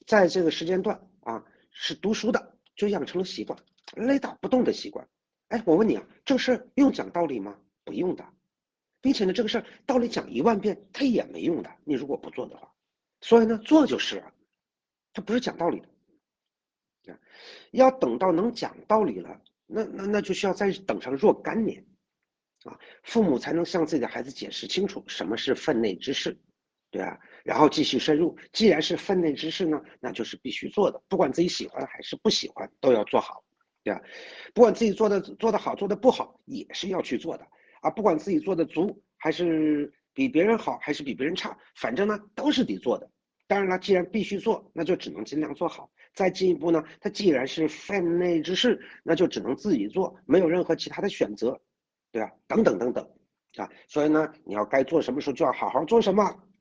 在这个时间段啊是读书的，就养成了习惯，雷打不动的习惯。哎，我问你啊，这事用讲道理吗？不用的，并且呢，这个事儿道理讲1万遍，它也没用的。你如果不做的话，所以呢，做就是了，它不是讲道理的。要等到能讲道理了，那就需要再等上若干年啊，父母才能向自己的孩子解释清楚什么是分内之事，对啊，然后继续深入。既然是分内之事呢，那就是必须做的，不管自己喜欢还是不喜欢，都要做好，对啊，不管自己做的好，做的不好，也是要去做的啊，不管自己做的足还是比别人好，还是比别人差，反正呢都是得做的。当然了，既然必须做，那就只能尽量做好。再进一步呢，它既然是分内之事，那就只能自己做，没有任何其他的选择，对吧？等等等等啊，所以呢，你要该做什么时候就要好好做什么